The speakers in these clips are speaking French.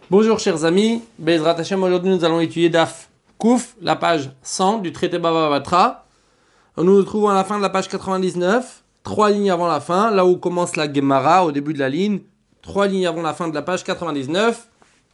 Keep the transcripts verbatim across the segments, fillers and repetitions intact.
Bonjour chers amis, Bezrat Hashem, aujourd'hui nous allons étudier Daf Kouf, la page cent du traité Baba Batra. Nous nous trouvons à la fin de la page quatre-vingt-dix-neuf, trois lignes avant la fin, là où commence la Gemara au début de la ligne, trois lignes avant la fin de la page quatre-vingt-dix-neuf.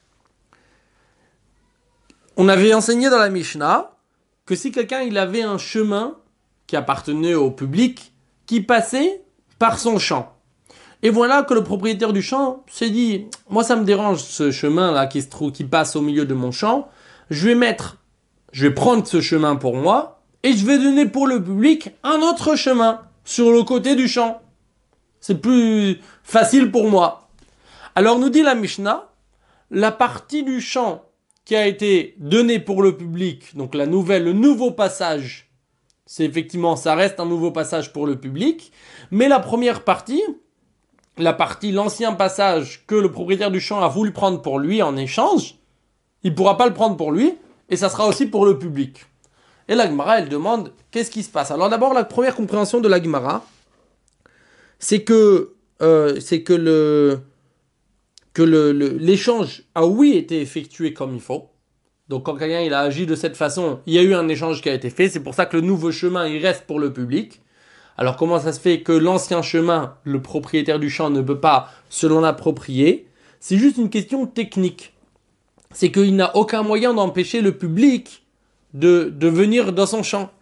On avait enseigné dans la Mishnah que si quelqu'un il avait un chemin qui appartenait au public, qui passait par son champ. Et voilà que le propriétaire du champ s'est dit, moi ça me dérange ce chemin là qui se trouve, qui passe au milieu de mon champ. Je vais mettre, je vais prendre ce chemin pour moi et je vais donner pour le public un autre chemin sur le côté du champ. C'est plus facile pour moi. Alors nous dit la Mishnah, la partie du champ qui a été donnée pour le public, donc la nouvelle, le nouveau passage, c'est effectivement, ça reste un nouveau passage pour le public, mais la première partie, la partie, l'ancien passage que le propriétaire du champ a voulu prendre pour lui en échange, il ne pourra pas le prendre pour lui, et ça sera aussi pour le public. Et la Gemara, elle demande, qu'est-ce qui se passe? Alors d'abord, la première compréhension de la Gemara, c'est que, euh, c'est que, le, que le, le, l'échange a oui été effectué comme il faut. Donc quand quelqu'un il a agi de cette façon, il y a eu un échange qui a été fait, c'est pour ça que le nouveau chemin, il reste pour le public. Alors comment ça se fait que l'ancien chemin, le propriétaire du champ ne peut pas se l'en approprier? C'est juste une question technique. C'est qu'il n'a aucun moyen d'empêcher le public de, de venir dans son champ.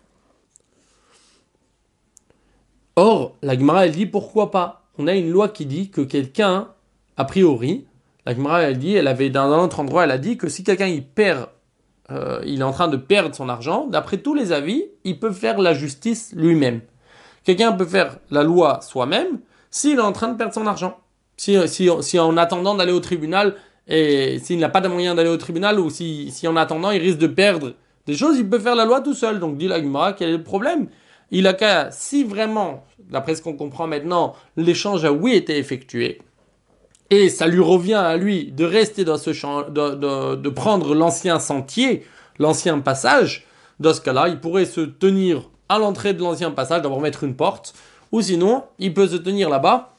Or, la Gemara, elle dit pourquoi pas. On a une loi qui dit que quelqu'un, a priori, la Gemara, elle dit, elle avait dans un autre endroit, elle a dit que si quelqu'un il perd, euh, il est en train de perdre son argent, d'après tous les avis, il peut faire la justice lui-même. Quelqu'un peut faire la loi soi-même s'il est en train de perdre son argent. Si, si, si en attendant d'aller au tribunal, et s'il n'a pas de moyen d'aller au tribunal, ou si, si en attendant il risque de perdre des choses, il peut faire la loi tout seul. Donc dit la Gemara, quel est le problème? Il a qu'à, si vraiment, d'après ce qu'on comprend maintenant, l'échange a oui été effectué, et ça lui revient à lui de rester dans ce champ, de, de, de prendre l'ancien sentier, l'ancien passage, dans ce cas-là, il pourrait se tenir à l'entrée de l'ancien passage, d'abord mettre une porte, ou sinon, il peut se tenir là-bas,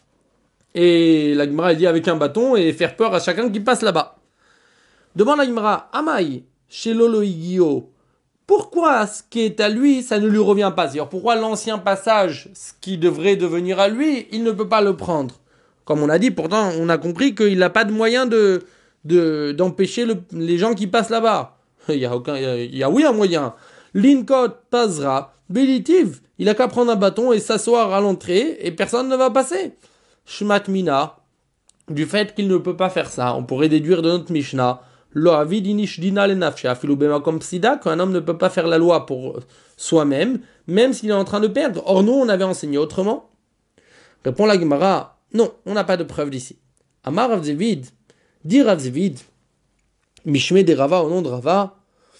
et la Gemara dit avec un bâton, et faire peur à chacun qui passe là-bas. Demande la Gemara, Amaï, chez Lolo Igio, pourquoi ce qui est à lui, ça ne lui revient pas? C'est-à-dire, pourquoi l'ancien passage, ce qui devrait devenir à lui, il ne peut pas le prendre? Comme on a dit, pourtant, on a compris qu'il n'a pas de moyen de, de, d'empêcher le, les gens qui passent là-bas. Il y a aucun, il y a, il y a oui un moyen. Linkot Pazra, Bélitiv, il a qu'à prendre un bâton et s'asseoir à l'entrée et personne ne va passer. Shmat Mina, du fait qu'il ne peut pas faire ça, on pourrait déduire de notre Mishnah, Lo avidinish dina le nafsha, filubema comme sida, qu'un homme ne peut pas faire la loi pour soi-même, même s'il est en train de perdre. Or nous, on avait enseigné autrement. Répond la Gemara, non, on n'a pas de preuve d'ici. Amar Rav Zevid, dit Rav Zevid, Mishme de Rava au nom de Rava,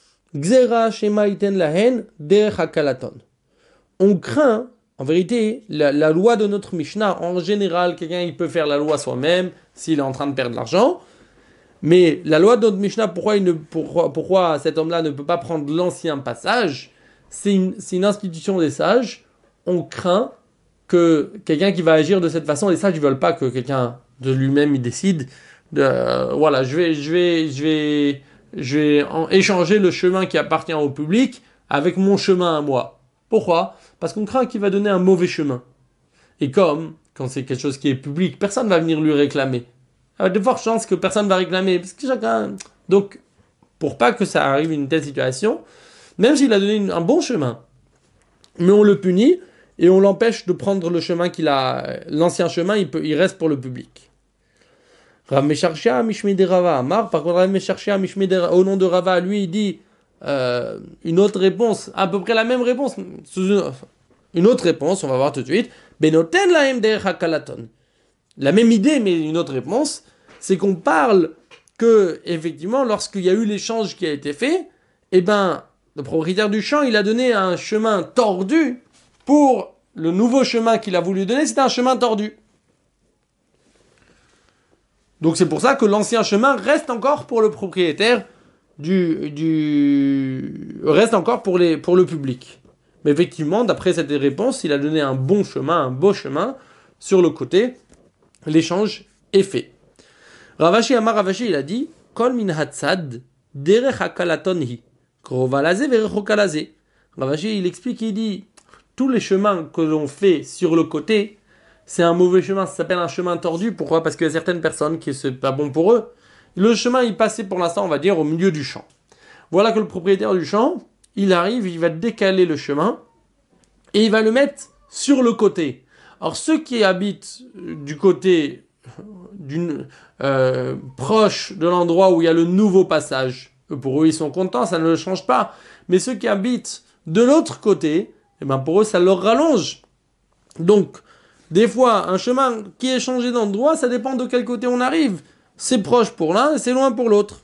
Gzera shema iten lahen derech hakalaton. On craint, en vérité, la, la loi de notre Mishnah. En général, quelqu'un il peut faire la loi soi-même s'il est en train de perdre de l'argent. Mais la loi de notre Mishnah, pourquoi, il ne, pourquoi, pourquoi cet homme-là ne peut pas prendre l'ancien passage? C'est une, c'est une institution des sages. On craint que quelqu'un qui va agir de cette façon, les sages ne veulent pas que quelqu'un de lui-même il décide. De, euh, voilà, je vais, je vais, je vais. Je vais en échanger le chemin qui appartient au public avec mon chemin à moi. Pourquoi? Parce qu'on craint qu'il va donner un mauvais chemin. Et comme, quand c'est quelque chose qui est public, personne ne va venir lui réclamer. Il y a de fortes chances que personne ne va réclamer. Parce que chacun... Donc, pour pas que ça arrive une telle situation, même s'il a donné une, un bon chemin, mais on le punit et on l'empêche de prendre le chemin qu'il a... L'ancien chemin, il, peut, il reste pour le public. Rav Mesharshia Mishme de Rava Amar, par contre Rav Mesharshia Mishme de au nom de Rava, lui il dit euh, une autre réponse, à peu près la même réponse, une autre réponse, on va voir tout de suite. Benoten lahem derech hakalaton. La même idée, mais une autre réponse, c'est qu'on parle que effectivement, lorsqu'il y a eu l'échange qui a été fait, eh ben le propriétaire du champ, il a donné un chemin tordu pour le nouveau chemin qu'il a voulu donner, c'était un chemin tordu. Donc c'est pour ça que l'ancien chemin reste encore pour le propriétaire du, du reste encore pour les pour le public. Mais effectivement, d'après cette réponse, il a donné un bon chemin, un beau chemin sur le côté. L'échange est fait. Ravashi Amar Ravashi, il a dit Kol min hatzad, derech hakalaton hi. Krova laze verechoka laze. Rav Ashi, il explique, il dit, tous les chemins que l'on fait sur le côté, c'est un mauvais chemin, ça s'appelle un chemin tordu. Pourquoi? Parce qu'il y a certaines personnes qui c'est pas bon pour eux. Le chemin, il passait pour l'instant, on va dire, au milieu du champ. Voilà que le propriétaire du champ, il arrive, il va décaler le chemin et il va le mettre sur le côté. Alors ceux qui habitent du côté d'une euh, proche de l'endroit où il y a le nouveau passage, pour eux ils sont contents, ça ne le change pas. Mais ceux qui habitent de l'autre côté, eh ben pour eux ça leur rallonge. Donc des fois un chemin qui est changé d'endroit, ça dépend de quel côté on arrive. C'est proche pour l'un et c'est loin pour l'autre.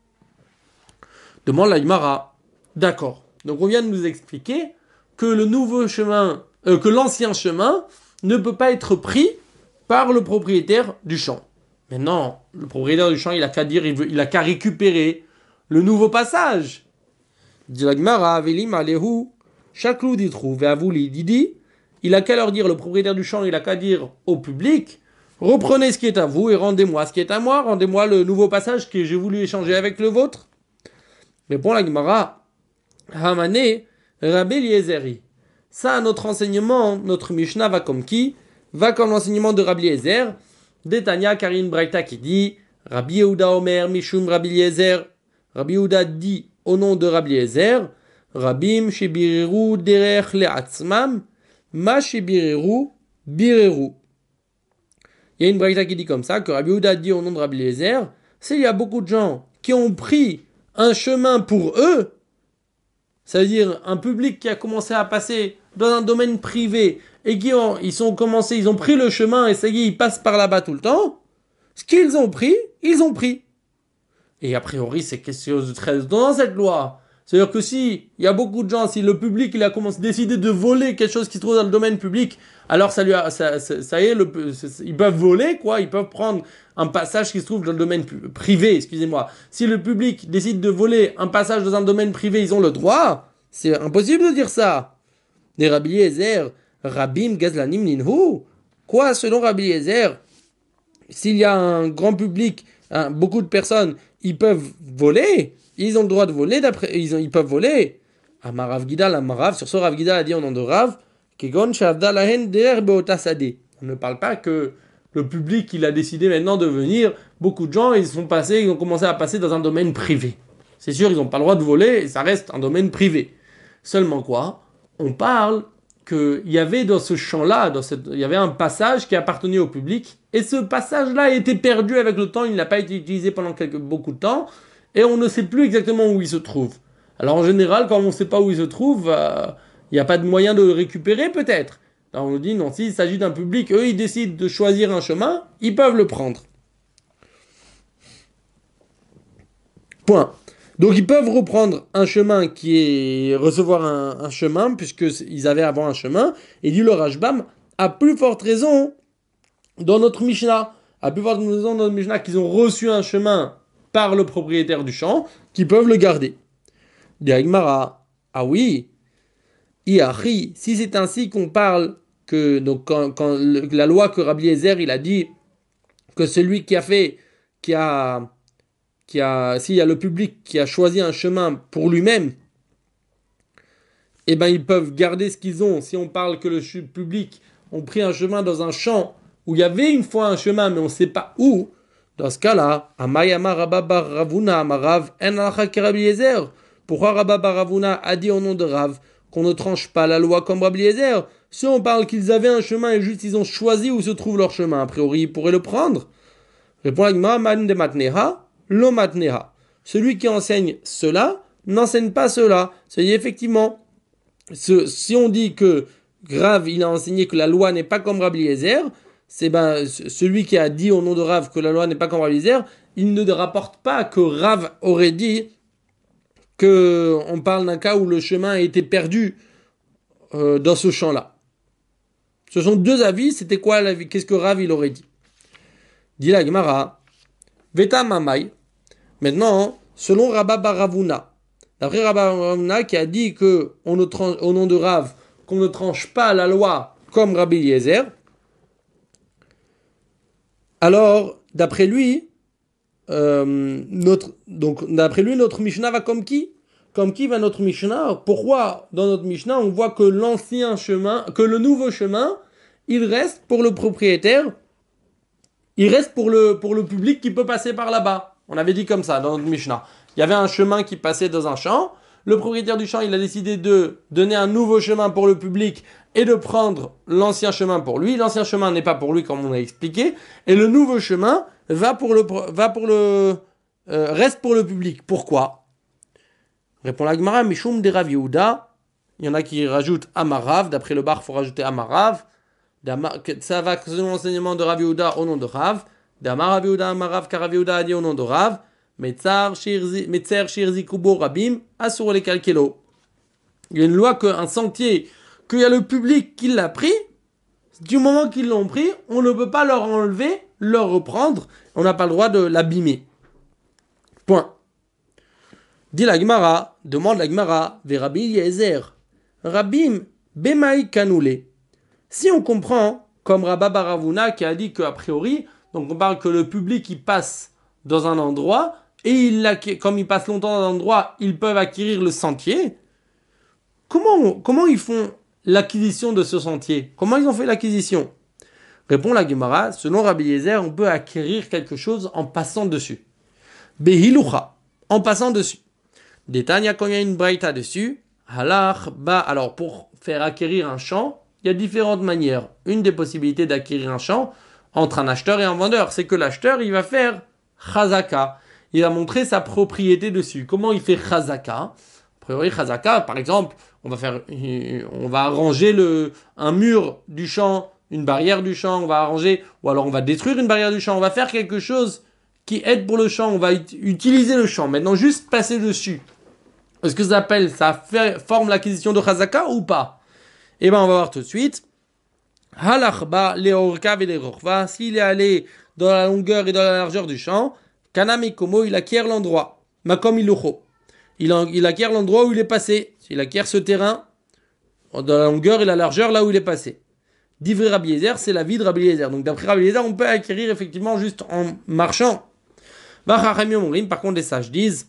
Demande la Gemara. D'accord. Donc on vient de nous expliquer que le nouveau chemin, euh, que l'ancien chemin ne peut pas être pris par le propriétaire du champ. Maintenant, le propriétaire du champ, il a qu'à dire, il, veut, il a qu'à récupérer le nouveau passage. Dit la Gemara, Avelim Alehu, Shaklou Ditrou, Veavouli Didi, il a qu'à leur dire, le propriétaire du champ, il a qu'à dire au public, reprenez ce qui est à vous et rendez-moi ce qui est à moi, rendez-moi le nouveau passage que j'ai voulu échanger avec le vôtre. Répond la Gemara, Hamane, Rabbi Eliezeri. Ça, notre enseignement, notre Mishnah va comme qui? Va comme l'enseignement de Rabbi Eliezer, d'Etania Karin Braïta qui dit, Rabbi Yehuda Omer, Mishum Rabbi Eliezer. Rabbi Yehuda dit au nom de Rabbi Eliezer, Rabim Shebiriru Derech Le'atzmam, Ma Shebiriru Biriru. Il y a une Braïta qui dit comme ça, que Rabbi Yehuda dit au nom de Rabbi Eliezer, c'est il y a beaucoup de gens qui ont pris un chemin pour eux, ça veut dire un public qui a commencé à passer dans un domaine privé et qui ont, ils sont commencé, ils ont pris le chemin et ça y est, ils passent par là-bas tout le temps. Ce qu'ils ont pris, ils ont pris. Et a priori, c'est quelque chose de très dans cette loi. C'est-à-dire que si il y a beaucoup de gens, si le public il a commencé décidé de voler quelque chose qui se trouve dans le domaine public, alors ça lui a, ça, ça, ça y est, le, ils peuvent voler quoi, ils peuvent prendre un passage qui se trouve dans le domaine privé, excusez-moi. Si le public décide de voler un passage dans un domaine privé, ils ont le droit. C'est impossible de dire ça. Les Rabbi Eliezer, Rabim Gazlanim Ninhu. Quoi, selon Rabbi Eliezer, s'il y a un grand public, hein, beaucoup de personnes, ils peuvent voler. Ils ont le droit de voler, d'après, ils, ont, ils peuvent voler. Amarav Gidal, Amarav, sur ce Rav Gidal a dit au nom de Rav, Kegon Shavda Lahen Der Beotasade. On ne parle pas que le public, il a décidé maintenant de venir. Beaucoup de gens, ils sont passés, ils ont commencé à passer dans un domaine privé. C'est sûr, ils n'ont pas le droit de voler, et ça reste un domaine privé. Seulement quoi? On parle qu'il y avait dans ce champ-là, dans cette, il y avait un passage qui appartenait au public, et ce passage-là a été perdu avec le temps, il n'a pas été utilisé pendant quelques, beaucoup de temps, et on ne sait plus exactement où il se trouve. Alors en général, quand on ne sait pas où il se trouve, euh, il n'y a pas de moyen de le récupérer peut-être. Alors on nous dit, non, s'il s'agit d'un public, eux ils décident de choisir un chemin, ils peuvent le prendre. Point. Donc ils peuvent reprendre un chemin qui est recevoir un, un chemin, puisqu'ils avaient avant un chemin, et dit le Rashbam, à plus forte raison dans notre Mishnah, à plus forte raison dans notre Mishnah qu'ils ont reçu un chemin par le propriétaire du champ, qui peuvent le garder. Dit Agmara, ah oui, Iachi, si c'est ainsi qu'on parle, que donc quand, quand le, la loi que Rabbi Eliezer il a dit que celui qui a fait, qui a Qui a, s'il y a le public qui a choisi un chemin pour lui-même, eh ben ils peuvent garder ce qu'ils ont. Si on parle que le public ont pris un chemin dans un champ où il y avait une fois un chemin, mais on ne sait pas où, dans ce cas-là, Amayama Rabba bar Ravuna Amarav en alcha ke Rabbi Eliezer. Pourquoi Rabba bar Ravuna a dit au nom de Rav qu'on ne tranche pas la loi comme Rabbi Eliezer? Si on parle qu'ils avaient un chemin et juste ils ont choisi où se trouve leur chemin, a priori ils pourraient le prendre. Répond Agma man de matneha. L'omatneha. Celui qui enseigne cela n'enseigne pas cela. C'est-à-dire effectivement, ce, si on dit que Rav il a enseigné que la loi n'est pas comme Rabbi Eliezer, c'est ben celui qui a dit au nom de Rav que la loi n'est pas comme Rabbi Eliezer, il ne rapporte pas que Rav aurait dit que on parle d'un cas où le chemin a été perdu euh, dans ce champ-là. Ce sont deux avis. C'était quoi l'avis? Qu'est-ce que Rav il aurait dit? Dit la Gemara. Veta Mamai. Maintenant, selon Rabba bar Ravuna, d'après Rabba bar Ravuna qui a dit que on ne tranche, au nom de Rav, qu'on ne tranche pas la loi comme Rabbi Eliezer, alors, d'après lui, euh, notre, donc d'après lui, notre Mishnah va comme qui? Comme qui va notre Mishnah? Pourquoi dans notre Mishnah on voit que l'ancien chemin, que le nouveau chemin, il reste pour le propriétaire, il reste pour le, pour le public qui peut passer par là-bas. On avait dit comme ça dans notre Mishnah. Il y avait un chemin qui passait dans un champ. Le propriétaire du champ, il a décidé de donner un nouveau chemin pour le public et de prendre l'ancien chemin pour lui. L'ancien chemin n'est pas pour lui comme on a expliqué. Et le nouveau chemin va pour le, va pour le, euh, reste pour le public. Pourquoi? Répond la Gemara, Mishum de Rav Yehuda. Il y en a qui rajoutent Amarav. D'après le bar, il faut rajouter Amarav. Ça va selon l'enseignement de Rav Yehuda au nom de Rav. D'Amar Rav Yehuda Amarav, car Rav Yehuda a dit au nom de Rav. Metzer shirzi kubo rabim asur le kalkelo. Il y a une loi qu'un sentier, qu'il y a le public qui l'a pris, du moment qu'ils l'ont pris, on ne peut pas leur enlever, leur reprendre, on n'a pas le droit de l'abîmer. Point. Dit la Gemara, demande la Gemara, ve Rabbi Yezer, Rabim bemai kanoule. Si on comprend, comme Rabba Baravuna qui a dit qu'a priori, donc on parle que le public il passe dans un endroit, et il, comme ils passent longtemps dans un endroit, ils peuvent acquérir le sentier. Comment, comment ils font l'acquisition de ce sentier? Comment ils ont fait l'acquisition? Répond la Gemara, selon Rabbi Yezer, on peut acquérir quelque chose en passant dessus. Behilucha, en passant dessus. Détania, quand il y a une braïta dessus, halach, ba, alors pour faire acquérir un champ, il y a différentes manières. Une des possibilités d'acquérir un champ entre un acheteur et un vendeur, c'est que l'acheteur, il va faire chazaka. Il va montrer sa propriété dessus. Comment il fait chazaka? A priori, chazaka, par exemple, on va faire, on va arranger le, un mur du champ, une barrière du champ, on va arranger, ou alors on va détruire une barrière du champ, on va faire quelque chose qui aide pour le champ, on va ut- utiliser le champ. Maintenant, juste passer dessus. Est-ce que ça s'appelle, ça fait, forme l'acquisition de chazaka ou pas? Eh bien, on va voir tout de suite. Halachba, les orkav et les rochva, s'il est allé dans la longueur et dans la largeur du champ, Kaname Komo, il acquiert l'endroit. Makom Ilucho. Il, il acquiert l'endroit où il est passé. Il acquiert ce terrain dans la longueur et la largeur là où il est passé. Divrei Rabbi Yezer, c'est la vie de Rabbi Yezer. Donc d'après Rabbi Yezer, on peut acquérir effectivement juste en marchant. Par contre, les sages disent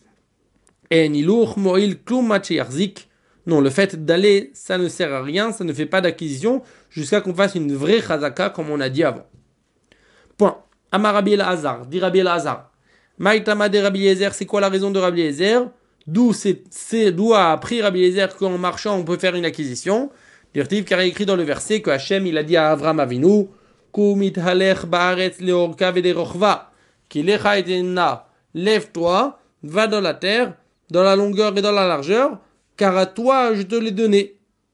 non, le fait d'aller, ça ne sert à rien, ça ne fait pas d'acquisition jusqu'à qu'on fasse une vraie chazaka comme on a dit avant. Point. Amar Rabbi El-Hazar, dit Rabbi El-Hazar. Maïtama de Rabbi Yezer, c'est quoi la raison de Rabbi Yezer? D'où, c'est, c'est, d'où a appris Rabbi Yezer qu'en marchant on peut faire une acquisition? Dirtiv, car il est écrit dans le verset que Hachem il a dit à Avram Avinu, Kumit halech baaretz leorka vederochva, kilecha etenna, lève-toi, va dans la terre, dans la longueur et dans la largeur, car à toi je te l'ai donné.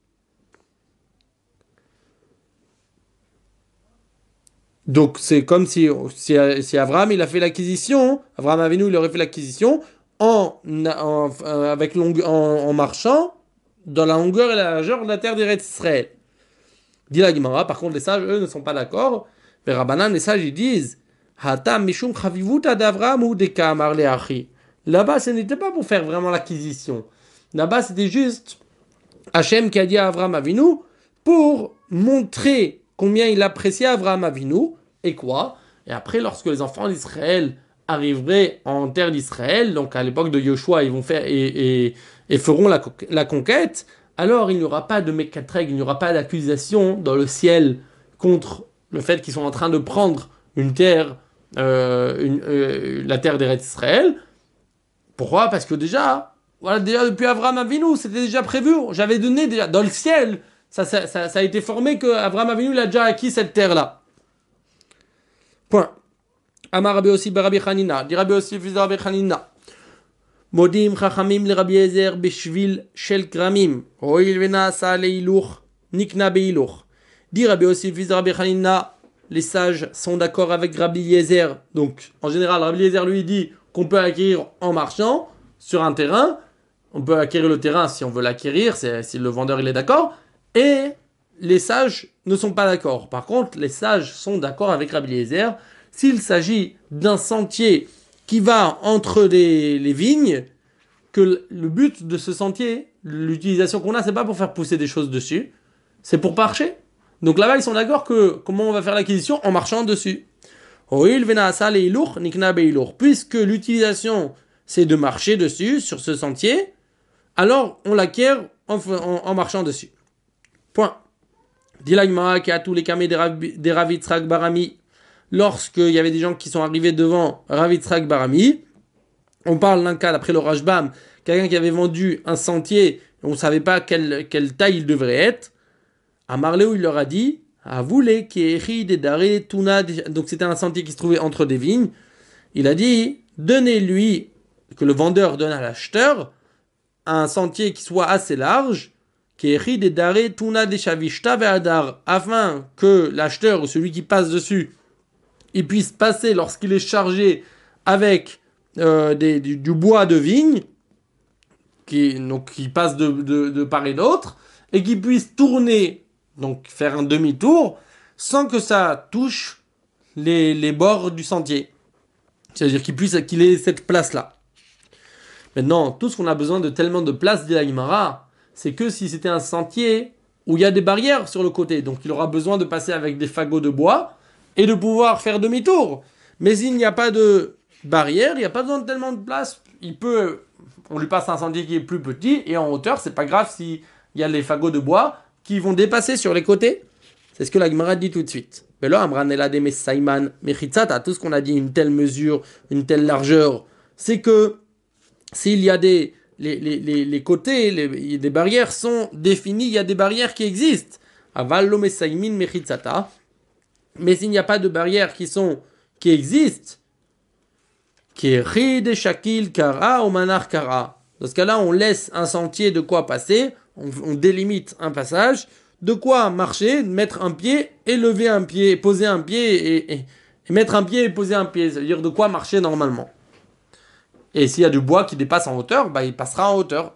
Donc c'est comme si, si, si Abraham il a fait l'acquisition, Abraham Avinu il aurait fait l'acquisition en, en, avec long, en, en marchant dans la longueur et la largeur de la terre d'Eretz Israël. Dit la Gemara, par contre les sages eux ne sont pas d'accord. Mais Rabbanan les sages ils disent Hatam mishum chavivuta d'Abraham ou deka amar leachi. Là-bas ce n'était pas pour faire vraiment l'acquisition. Là-bas c'était juste Hachem qui a dit à Abraham Avinu pour montrer combien il appréciait Abraham Avinu, et quoi? Et après, lorsque les enfants d'Israël arriveraient en terre d'Israël, donc à l'époque de Yoshua, ils vont faire et, et, et feront la, la conquête, alors il n'y aura pas de Mekatreg, il n'y aura pas d'accusation dans le ciel contre le fait qu'ils sont en train de prendre une terre, euh, une, euh, la terre d'Eretz Israël. Pourquoi? Parce que déjà, voilà, déjà depuis Abraham Avinu, c'était déjà prévu, j'avais donné déjà dans le ciel. Ça, ça, ça, ça a été formé que Abraham Avinu il a déjà acquis cette terre-là. Point. Amar Rabbi Yossi Rabbi Chanina. Dit Rabbi Yossi fils de Rabbi Chanina. Modim chachamim le Rabbi Yezer beshvil shel kramim. Hoil venasa leiluch nikna beiluch. Dit Rabbi Yossi fils de Rabbi Chanina. Les sages sont d'accord avec Rabbi Yezer. Donc, en général, Rabbi Yezer lui dit qu'on peut acquérir en marchant sur un terrain. On peut acquérir le terrain si on veut l'acquérir, c'est, si le vendeur il est d'accord. Et les sages ne sont pas d'accord. Par contre, les sages sont d'accord avec Rabbi Yezer. S'il s'agit d'un sentier qui va entre les, les vignes, que le but de ce sentier, l'utilisation qu'on a, c'est pas pour faire pousser des choses dessus, c'est pour marcher. Donc là-bas, ils sont d'accord que comment on va faire l'acquisition en marchant dessus. Puisque l'utilisation, c'est de marcher dessus, sur ce sentier, alors on l'acquiert en, en, en marchant dessus. Point. Dit la Gemara qui a tous les camés des Rav Yitzhak Barami, lorsqu'il y avait des gens qui sont arrivés devant Rav Yitzhak Barami, on parle d'un cas d'après le Rashbam, quelqu'un qui avait vendu un sentier, on ne savait pas quelle, quelle taille il devrait être. À Marléo, il leur a dit, à vous les qui des daré, tuna, donc c'était un sentier qui se trouvait entre des vignes. Il a dit, donnez-lui, que le vendeur donne à l'acheteur, un sentier qui soit assez large, qui est des daré, tuna, des shavishta, ve'adar, afin que l'acheteur ou celui qui passe dessus, il puisse passer lorsqu'il est chargé avec euh, des, du, du bois de vigne, qui, donc, qui passe de, de, de part et d'autre, et qui puisse tourner, donc faire un demi-tour, sans que ça touche les, les bords du sentier. C'est-à-dire qu'il puisse qu'il ait cette place-là. Maintenant, tout ce qu'on a besoin de tellement de place, dit la Gemara, c'est que si c'était un sentier où il y a des barrières sur le côté, donc il aura besoin de passer avec des fagots de bois et de pouvoir faire demi-tour. Mais s'il n'y a pas de barrière, il n'y a pas besoin de tellement de place. Il peut, on lui passe un sentier qui est plus petit et en hauteur, c'est pas grave s'il y a les fagots de bois qui vont dépasser sur les côtés. C'est ce que la Gemara dit tout de suite. Mais là, Amranela de Messaiman, Mechitzata, tout ce qu'on a dit, une telle mesure, une telle largeur, c'est que s'il y a des les, les, les, les côtés, les, des barrières sont définies, il y a des barrières qui existent. Avallo Messaimin Mechitzata. Mais s'il n'y a pas de barrières qui sont qui existent, qui est Rid Shakil Kara ou Manar Kara. Dans ce cas-là, on laisse un sentier de quoi passer. On, on délimite un passage, de quoi marcher, mettre un pied et lever un pied, poser un pied et, et, et mettre un pied et poser un pied, c'est-à-dire de quoi marcher normalement. Et s'il y a du bois qui dépasse en hauteur, bah, il passera en hauteur.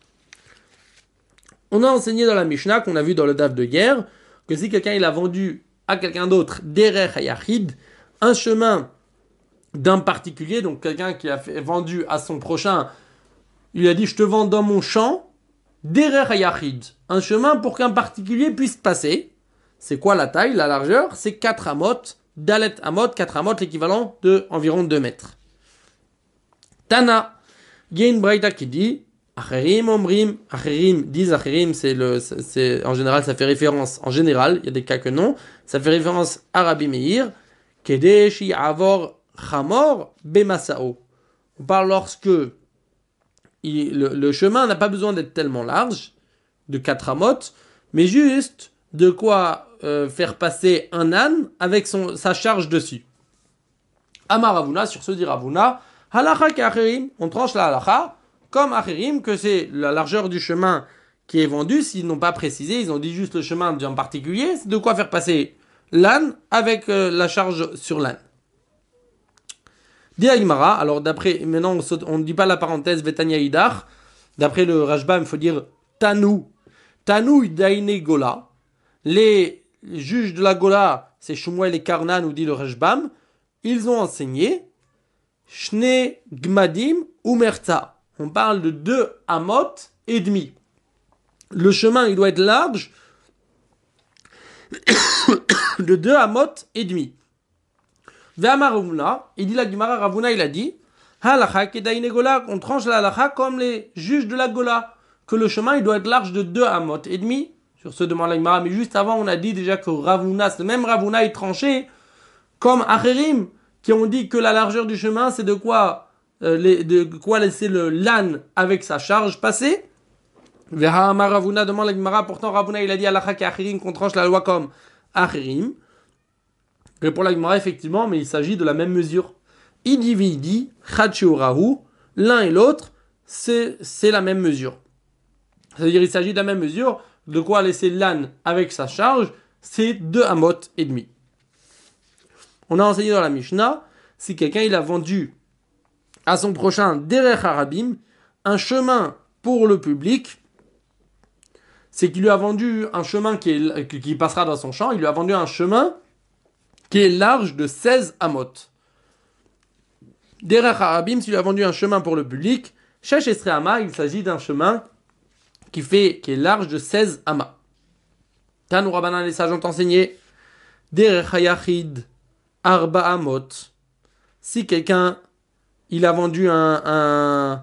On a enseigné dans la Mishnah, qu'on a vu dans le daf de guerre, que si quelqu'un il a vendu à quelqu'un d'autre, Derech Hayachid, un chemin d'un particulier, donc quelqu'un qui a fait, vendu à son prochain, il a dit je te vends dans mon champ, Derer Hayachid, un chemin pour qu'un particulier puisse passer. C'est quoi la taille, la largeur? C'est quatre amot, Dalet amot, quatre amot, l'équivalent de environ deux mètres. Tana, il y a une braïta qui dit, Acherim omrim, Acherim disent Acherim, c'est le, c'est, en général ça fait référence, en général, il y a des cas que non, ça fait référence à Rabbi Meir, Kedeshi avor chamor bemasao. On parle lorsque Il, le, le chemin n'a pas besoin d'être tellement large, de quatre amotes, mais juste de quoi euh, faire passer un âne avec son, sa charge dessus. Amar Ravuna, sur ce dit Ravuna, halacha k'acherim, on tranche la halacha, comme acherim, que c'est la largeur du chemin qui est vendu, s'ils n'ont pas précisé, ils ont dit juste le chemin d'un particulier, c'est de quoi faire passer l'âne avec euh, la charge sur l'âne. Dit Agmara, alors d'après, maintenant on ne dit pas la parenthèse Vetania Idar, d'après le Rashbam, il faut dire Tanu, Tanu Daine Gola, les juges de la Gola, c'est Shmuel et Karnan, nous dit le Rashbam, ils ont enseigné Shne Gmadim ou Merza. On parle de deux amot et demi. Le chemin, il doit être large de deux amot et demi. Ve'amar Ravuna, il dit la Gemara, Ravuna il a dit, halacha kedaine gola, on tranche la halacha comme les juges de la Gola, que le chemin il doit être large de deux amot et demi. Sur ce demande la Gemara, mais juste avant on a dit déjà que Ravuna, ce même Ravuna est tranché comme Acherim, qui ont dit que la largeur du chemin c'est de quoi, euh, les, de quoi laisser le l'âne avec sa charge passer. Ve'amar Ravuna demande la Gemara, pourtant Ravuna il a dit halacha ke'acherim, qu'on tranche la loi comme Acherim. Répond la Gemara, effectivement, mais il s'agit de la même mesure. Idividi, Chachiurahu, l'un et l'autre, c'est, c'est la même mesure. C'est-à-dire, il s'agit de la même mesure, de quoi laisser l'âne avec sa charge, c'est deux amot et demi. On a enseigné dans la Mishnah, si quelqu'un il a vendu à son prochain Derech Harabim, un chemin pour le public, c'est qu'il lui a vendu un chemin qui, est, qui passera dans son champ, il lui a vendu un chemin qui est large de seize amot. Derech Harabim, s'il a vendu un chemin pour le public, Shesh Esre Ama, il s'agit d'un chemin qui, fait, qui est large de seize amas. Tanou Rabbanan, les sages ont enseigné, Derech Hayachid, Arba Amot. Si quelqu'un, il a vendu un, un,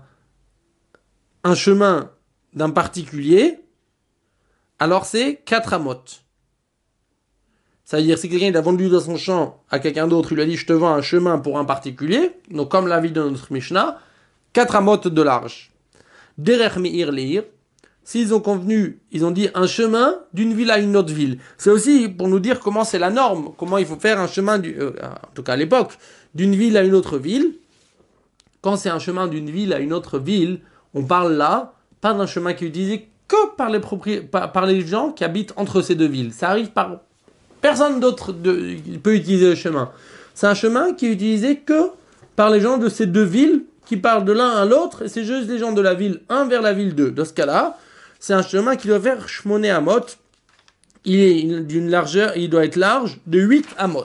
un chemin d'un particulier, alors c'est quatre Amot. C'est-à-dire, si quelqu'un il a vendu dans son champ à quelqu'un d'autre, il lui a dit, je te vends un chemin pour un particulier, donc comme l'avis de notre Mishnah, quatre Amot de large. Derech Meir Leir, s'ils ont convenu, ils ont dit un chemin d'une ville à une autre ville. C'est aussi pour nous dire comment c'est la norme, comment il faut faire un chemin, du, euh, en tout cas à l'époque, d'une ville à une autre ville. Quand c'est un chemin d'une ville à une autre ville, on parle là, pas d'un chemin qui est utilisé que par les, propri- par, par les gens qui habitent entre ces deux villes. Ça arrive par... Personne d'autre de, peut utiliser le chemin. C'est un chemin qui est utilisé que par les gens de ces deux villes qui parlent de l'un à l'autre, et c'est juste les gens de la ville un vers la ville deux. Dans ce cas-là, c'est un chemin qui doit faire shmoné amot. Il est d'une largeur, il doit être large de huit amot.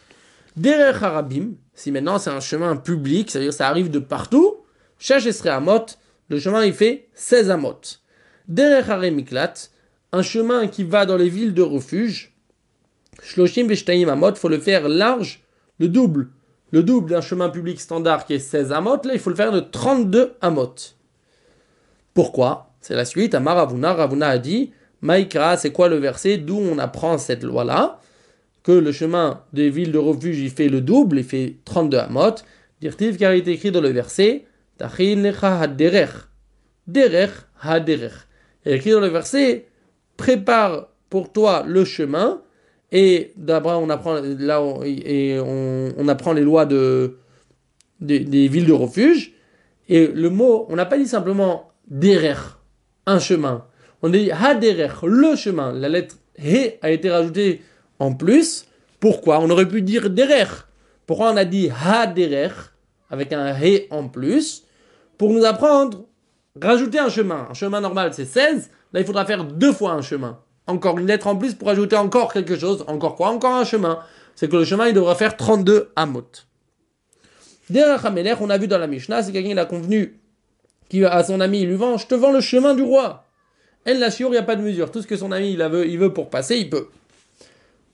Derech harabim, si maintenant c'est un chemin public, c'est-à-dire ça arrive de partout, shach esrei amot, le chemin il fait seize amot. Derech haremiklat, un chemin qui va dans les villes de refuge, shloshim veshtaim amot, faut le faire large, le double. Le double d'un chemin public standard qui est seize amot, là il faut le faire de trente-deux amot. Pourquoi ? C'est la suite. Amar Ravuna, Ravuna a dit, Maïkra, c'est quoi le verset d'où on apprend cette loi-là ? Que le chemin des villes de refuge, il fait le double, il fait trente-deux amot. Dirtiv, car il est écrit dans le verset, Tachin lecha haderech. Derech haderech. Il est écrit dans le verset, prépare pour toi le chemin. Et d'abord, on apprend, là, on, et on, on apprend les lois de, de, des villes de refuge. Et le mot, on n'a pas dit simplement derer, un chemin. On dit haderer, le chemin. La lettre he a été rajoutée en plus. Pourquoi ? On aurait pu dire derer. Pourquoi on a dit haderer avec un he en plus ? Pour nous apprendre, rajouter un chemin. Un chemin normal, c'est seize. Là, il faudra faire deux fois un chemin. Encore une lettre en plus pour ajouter encore quelque chose. Encore quoi ? Encore un chemin. C'est que le chemin, il devra faire trente-deux amot. Derech HaMelech, on a vu dans la Mishnah, c'est quelqu'un qui a convenu qui à son ami, il lui vend, je te vends le chemin du roi. Elle, la chiour, il n'y a pas de mesure. Tout ce que son ami il veut, il veut pour passer, il peut. Pourquoi ?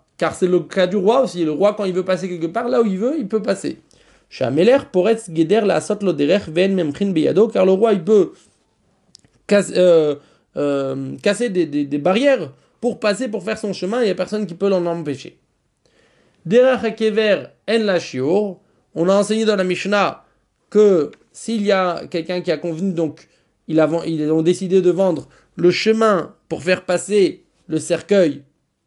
Car c'est le cas du roi aussi. Le roi, quand il veut passer quelque part, là où il veut, il peut passer. Shameler poretz geder la asot lo derech ven memchin beyado, car le roi, il peut casse, euh, euh, casser des, des, des barrières pour passer, pour faire son chemin, il n'y a personne qui peut l'en empêcher. Derech hakever en la chiour, on a enseigné dans la Mishnah que s'il y a quelqu'un qui a convenu, donc ils, a, ils ont décidé de vendre le chemin pour faire passer le cercueil,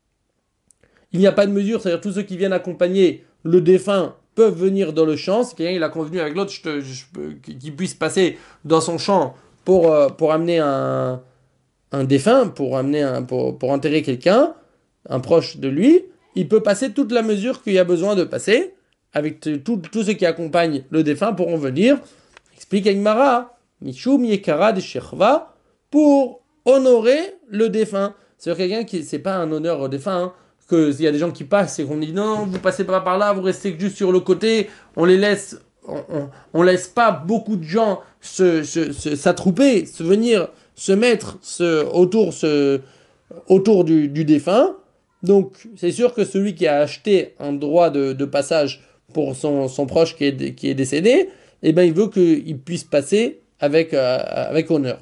il n'y a pas de mesure, c'est-à-dire tous ceux qui viennent accompagner le défunt peuvent venir dans le champ. Si quelqu'un il a convenu avec l'autre je te, je, qu'il puisse passer dans son champ pour, euh, pour amener un, un défunt, pour, amener un, pour, pour enterrer quelqu'un, un proche de lui, il peut passer toute la mesure qu'il y a besoin de passer. Avec tous ceux qui accompagnent le défunt pourront venir. Explique Agmara, Mishum Yekara de Shechva, pour honorer le défunt. C'est quelqu'un qui, c'est pas un honneur au défunt, hein, que s'il y a des gens qui passent et qu'on dit non, vous passez pas par là, vous restez juste sur le côté, on les laisse, on, on, on laisse pas beaucoup de gens se, se, se, s'attrouper, se venir, se mettre se, autour, se, autour du, du défunt. Donc, c'est sûr que celui qui a acheté un droit de, de passage pour son, son proche qui est, qui est décédé, eh ben, il veut qu'il puisse passer avec, euh, avec honneur.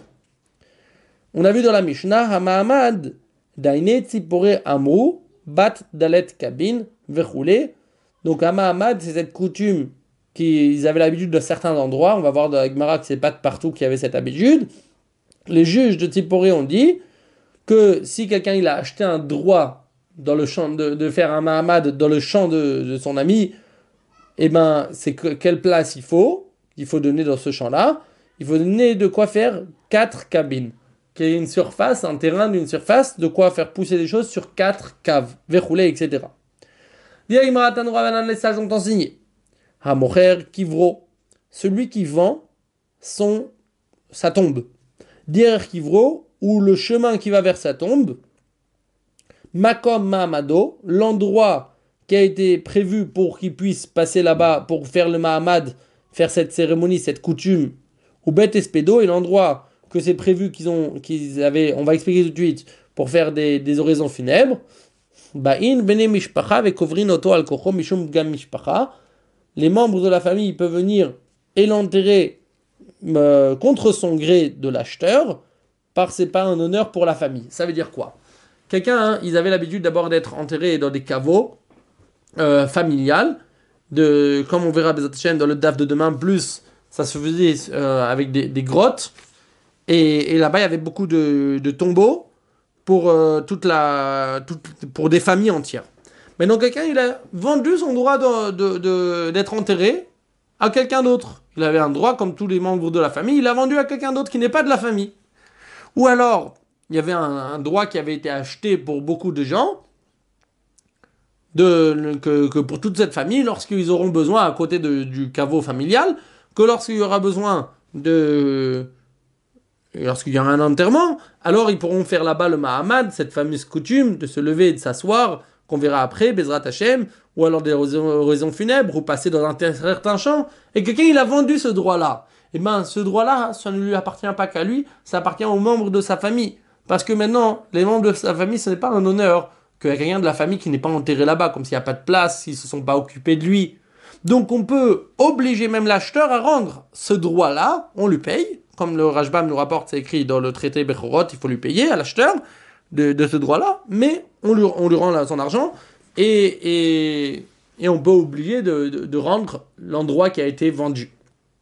On a vu dans la Mishnah, Hamahamad, Daine Tzipore Amru, Bat Dalet Kabin, Vechoulé. Donc, Hamahamad, c'est cette coutume qu'ils avaient l'habitude de certains endroits. On va voir dans la Gemara que c'est pas de partout qu'il y avait cette habitude. Les juges de Tzipore ont dit que si quelqu'un il a acheté un droit dans le champ de, de faire un mahamad dans le champ de, de son ami, eh ben c'est que, quelle place il faut, il faut donner dans ce champ-là. Il faut donner de quoi faire quatre cabines, qui est une surface, un terrain d'une surface, de quoi faire pousser des choses sur quatre caves, verroulées, et cetera. Les sages ont enseigné. Hamocher kivro, celui qui vend son, sa tombe. Dire kivro, ou le chemin qui va vers sa tombe. Makom Mahamado, l'endroit qui a été prévu pour qu'il puisse passer là-bas pour faire le Mahamad, faire cette cérémonie, cette coutume, ou Bet Espedo, et l'endroit que c'est prévu qu'ils ont, qu'ils avaient, on va expliquer tout de suite, pour faire des, des oraisons funèbres. Ba'in bene mishpacha vekovrin oto al kocho mishum gam mishpacha. Les membres de la famille ils peuvent venir et l'enterrer euh, contre son gré de l'acheteur, parce que c'est pas un honneur pour la famille. Ça veut dire quoi? Quelqu'un, hein, ils avaient l'habitude d'abord d'être enterrés dans des caveaux euh, familiales, de, comme on verra dans le daf de demain, plus ça se faisait euh, avec des, des grottes, et, et là-bas il y avait beaucoup de, de tombeaux pour, euh, toute la, toute, pour des familles entières. Maintenant quelqu'un il a vendu son droit de, de, de, d'être enterré à quelqu'un d'autre. Il avait un droit comme tous les membres de la famille, il l'a vendu à quelqu'un d'autre qui n'est pas de la famille. Ou alors, il y avait un, un droit qui avait été acheté pour beaucoup de gens, de, que, que pour toute cette famille, lorsqu'ils auront besoin, à côté de, du caveau familial, que lorsqu'il y aura besoin de... Lorsqu'il y aura un enterrement, alors ils pourront faire là-bas le Mahamad, cette fameuse coutume de se lever et de s'asseoir, qu'on verra après, Bezrat Hashem, ou alors des oraisons funèbres, ou passer dans un certain champ, et quelqu'un il a vendu ce droit-là. Et bien ce droit-là, ça ne lui appartient pas qu'à lui, ça appartient aux membres de sa famille. Parce que maintenant, les membres de sa famille, ce n'est pas un honneur que quelqu'un de la famille qui n'est pas enterré là-bas, comme s'il n'y a pas de place, s'ils ne se sont pas occupés de lui. Donc on peut obliger même l'acheteur à rendre ce droit-là, on lui paye, comme le Rashbam nous rapporte, c'est écrit dans le traité Bechorot, il faut lui payer à l'acheteur de, de ce droit-là, mais on lui, on lui rend son argent, et, et, et on peut oublier de, de, de rendre l'endroit qui a été vendu.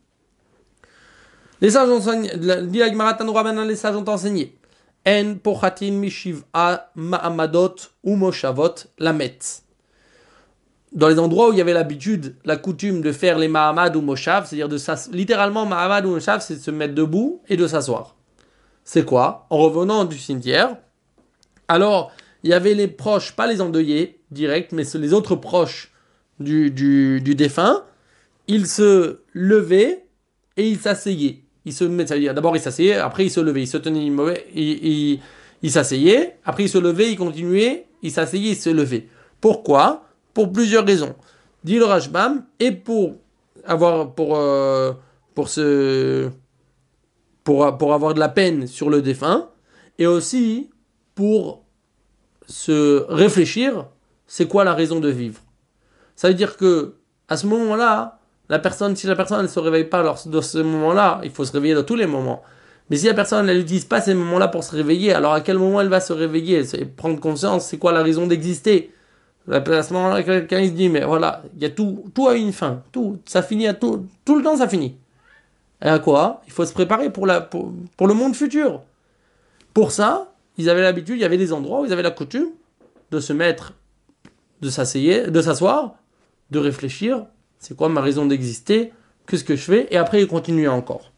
Les sages ont enseigné, les sages ont enseigné. En pochatin mishiv'a ma'amadot ou moshavot lamet. Dans les endroits où il y avait l'habitude, la coutume de faire les ma'amad ou moshav, c'est-à-dire de s'asseoir, littéralement ma'amad ou moshav, c'est de se mettre debout et de s'asseoir. C'est quoi? En revenant du cimetière, alors il y avait les proches, pas les endeuillés directs, mais les autres proches du, du, du défunt, ils se levaient et ils s'asseyaient. Il se met, c'est-à-dire d'abord il s'asseyait, après il se levait, il se tenait immobile, il, il, il s'asseyait, après il se levait, il continuait, il s'asseyait, il se levait. Pourquoi? Pour plusieurs raisons. Dit le Rashbam, et pour avoir pour euh, pour ce pour pour avoir de la peine sur le défunt, et aussi pour se réfléchir, c'est quoi la raison de vivre. Ça veut dire que à ce moment-là, la personne, si la personne ne se réveille pas lors de ce moment-là, il faut se réveiller dans tous les moments. Mais si la personne n'utilise pas ces moments-là pour se réveiller, alors à quel moment elle va se réveiller? C'est prendre conscience, c'est quoi la raison d'exister? À ce moment-là, quelqu'un il se dit, mais voilà, il y a tout, tout a une fin, tout, ça finit à tout, tout le temps ça finit. Et à quoi? Il faut se préparer pour, la, pour, pour le monde futur. Pour ça, ils avaient l'habitude, il y avait des endroits où ils avaient la coutume de se mettre, de s'asseoir, de s'asseoir, de réfléchir. C'est quoi ma raison d'exister? Qu'est-ce que je fais? Et après, il continue encore.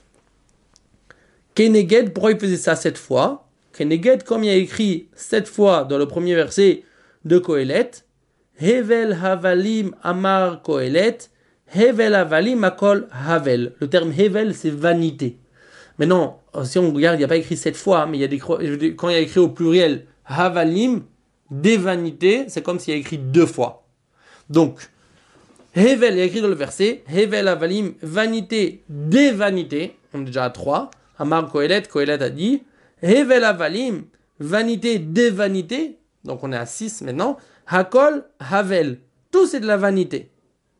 Keneged, pourquoi il faisait ça sept fois? Keneged, comme il y a écrit sept fois dans le premier verset de Kohelet, Hevel Havalim Amar Kohelet, Hevel Havalim Akol Havel. Le terme Hevel, c'est vanité. Maintenant, si on regarde, il n'y a pas écrit sept fois, mais il y a des, quand il y a écrit au pluriel Havalim, des vanités, c'est comme s'il y a écrit deux fois. Donc, Hevel, il y a écrit dans le verset, Hevel Havalim, vanité des vanités, on est déjà à trois. Amar Kohelet, Kohelet a dit, Hevel Havalim, vanité des vanités, donc on est à six maintenant. Hakol Havel, tout c'est de la vanité.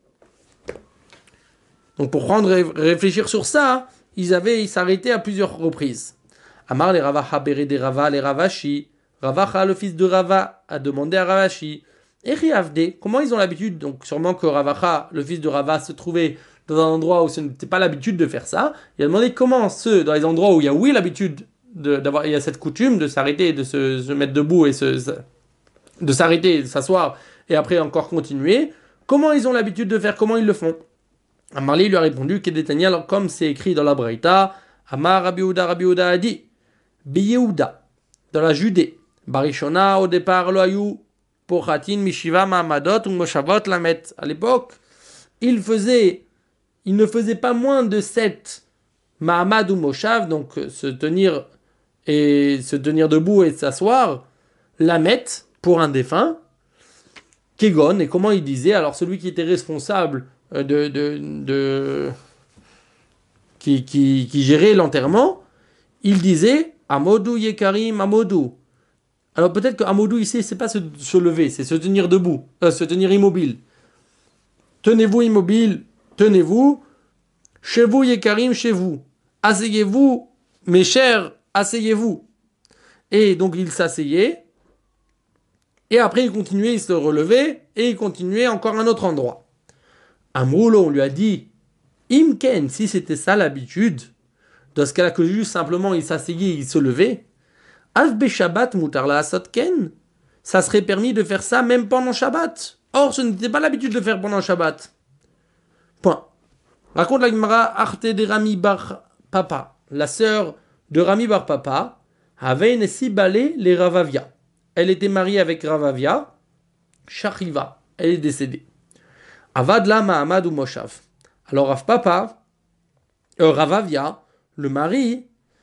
Donc pour prendre réfléchir sur ça, ils avaient ils s'arrêtaient à plusieurs reprises. Amar les Rava Habere des Rava les Ravashi, Ravacha le fils de Rava a demandé à Ravashi, Eri comment ils ont l'habitude, donc sûrement que Ravacha le fils de Rava se trouvait dans un endroit où ce n'était pas l'habitude de faire ça. Il a demandé comment ceux dans les endroits où il y a oui l'habitude de, d'avoir il y a cette coutume de s'arrêter, de se, se mettre debout et se, de s'arrêter, de s'asseoir et après encore continuer. Comment ils ont l'habitude de faire, comment ils le font? Amarli lui a répondu alors comme c'est écrit dans la Braïta, Amar Rabbi Yehuda, Rabbi Yehuda a dit Yehuda, dans la Judée, Barishona au départ lo ayu pochatin mishiva ma'amadot ou moshavot lamet. À l'époque, il faisait, il ne faisait pas moins de sept ma'amad ou moshav, donc se tenir et se tenir debout et s'asseoir, lamet pour un défunt, kegon. Et comment il disait? Alors celui qui était responsable de, de, de qui, qui, qui gérait l'enterrement, il disait Amodou Yekarim Amodou. Alors peut-être que Amoudou ici, c'est pas se, se lever, c'est se tenir debout, euh, se tenir immobile. Tenez-vous immobile, tenez-vous. Chez vous, Yekarim, chez vous. Asseyez-vous, mes chers, asseyez-vous. Et donc il s'asseyait. Et après il continuait, il se relevait. Et il continuait encore à un autre endroit. Amroulo, on lui a dit, Imken, si c'était ça l'habitude, dans ce cas-là que juste simplement il s'asseyait, il se levait, Asbe Shabbat mutarla asotken, ça serait permis de faire ça même pendant Shabbat. Or, ce n'était pas l'habitude de faire pendant Shabbat. Point. Raconte la Gemara, Arte de Rami bar Papa, la sœur de Rami bar Papa, avait une balé les Ravavia. Elle était mariée avec Ravavia, Shachiva, elle est décédée. Avadla Mahamad ou Moshav. Alors Rav Papa, euh, Ravavia, le mari,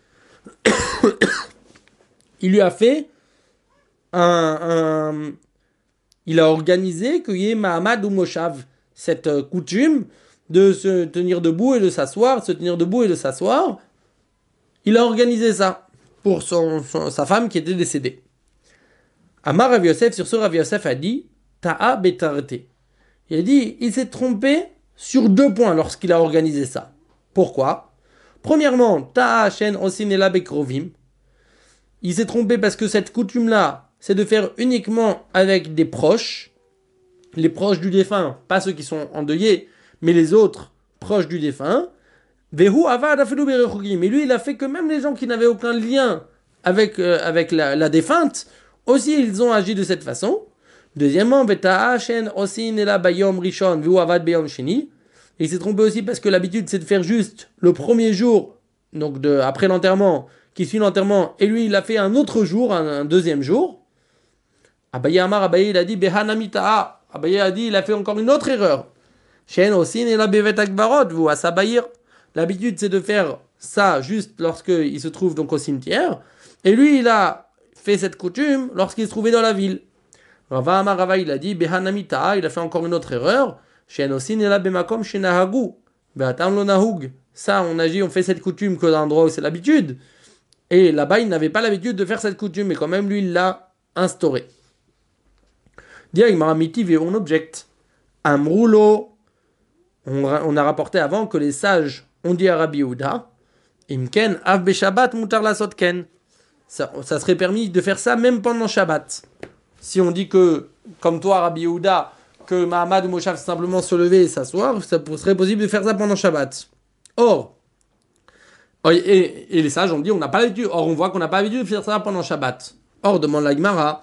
il lui a fait un, un il a organisé qu'il y ait Mahamad ou Moshav, cette euh, coutume de se tenir debout et de s'asseoir, se tenir debout et de s'asseoir. Il a organisé ça pour son, son, sa femme qui était décédée. Amar Rav Yosef, sur ce Rav Yosef a dit Ta'a betarte. Il a dit, il s'est trompé sur deux points lorsqu'il a organisé ça. Pourquoi? Premièrement, Ta'a Shen Osinela Bekrovim. Il s'est trompé parce que cette coutume-là, c'est de faire uniquement avec des proches, les proches du défunt, pas ceux qui sont endeuillés, mais les autres proches du défunt. Vehu avad afelu berechugim. Et lui, il a fait que même les gens qui n'avaient aucun lien avec, euh, avec la, la défunte, aussi ils ont agi de cette façon. Deuxièmement, Veta'a Shen Osinela Bayom Rishon Vehu avad Bayom Sheni. Il s'est trompé aussi parce que l'habitude c'est de faire juste le premier jour, donc de, après l'enterrement, qui suit l'enterrement, et lui il a fait un autre jour, un, un deuxième jour. Abaye Amar, Abaye il a dit Behanamita'a. Abaye a dit il a fait encore une autre erreur. Shen Osin et la Bevet Akbarot, vous à Sabayir. L'habitude c'est de faire ça juste lorsqu'il se trouve donc au cimetière, et lui il a fait cette coutume lorsqu'il se trouvait dans la ville. Rava Amar Rava il a dit Behanamita'a, il a fait encore une autre erreur. Shen Osin et la Bemakom Shenahagu. Beatam lo Nahug. Ça on agit, on fait cette coutume que dans l'endroit où c'est l'habitude. Et là-bas, il n'avait pas l'habitude de faire cette coutume, mais quand même, lui, il l'a instauré. Direct, Maramiti, on objecte. Amroulo, on a rapporté avant que les sages ont dit à Rabbi Yehuda, Imken, Av Beshabbat, Mutar la Sotken. Ça, ça serait permis de faire ça même pendant Shabbat. Si on dit que, comme toi, Rabbi Yehuda, que Mahamad ou Moshav simplement se lever et s'asseoir, ça serait possible de faire ça pendant Shabbat. Or, Et, et les sages ont dit, on n'a pas l'habitude. Or, on voit qu'on n'a pas l'habitude de faire ça pendant Shabbat. Or, demande la Gemara,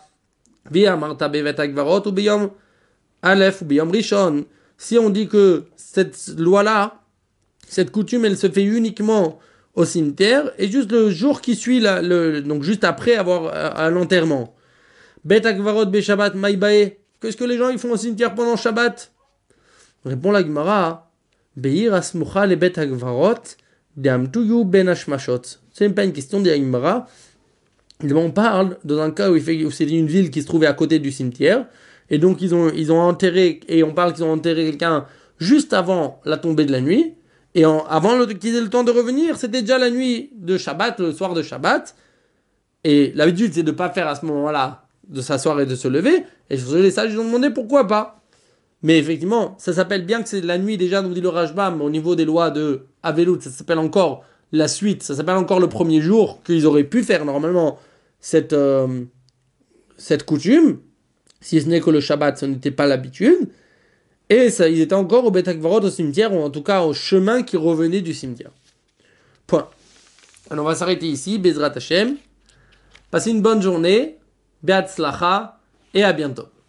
si on dit que cette loi-là, cette coutume, elle se fait uniquement au cimetière, et juste le jour qui suit, la, le, donc juste après avoir à, à l'enterrement. Bet akvarot be Shabbat maïbae. Qu'est-ce que les gens ils font au cimetière pendant Shabbat? Répond la Gemara, Beir asmucha le bet akvarot. C'est pas une question d'Yagmara. On parle dans un cas où, il fait, où c'est une ville qui se trouvait à côté du cimetière, et donc ils ont, ils ont enterré, et on parle qu'ils ont enterré quelqu'un juste avant la tombée de la nuit, et en, avant le, qu'ils aient le temps de revenir, c'était déjà la nuit de Shabbat, le soir de Shabbat, et l'habitude c'est de ne pas faire à ce moment-là, de s'asseoir et de se lever, et sur ce les sages ils ont demandé pourquoi pas. Mais effectivement, ça s'appelle bien que c'est la nuit déjà, nous dit le Rashbam, au niveau des lois de Avelout, ça s'appelle encore la suite, ça s'appelle encore le premier jour qu'ils auraient pu faire normalement cette, euh, cette coutume, si ce n'est que le Shabbat, ce n'était pas l'habitude, et ça, ils étaient encore au Bet Akvarot, au cimetière, ou en tout cas au chemin qui revenait du cimetière. Point. Alors on va s'arrêter ici, Bezrat Hashem. Passez une bonne journée, Be'atzlacha, et à bientôt.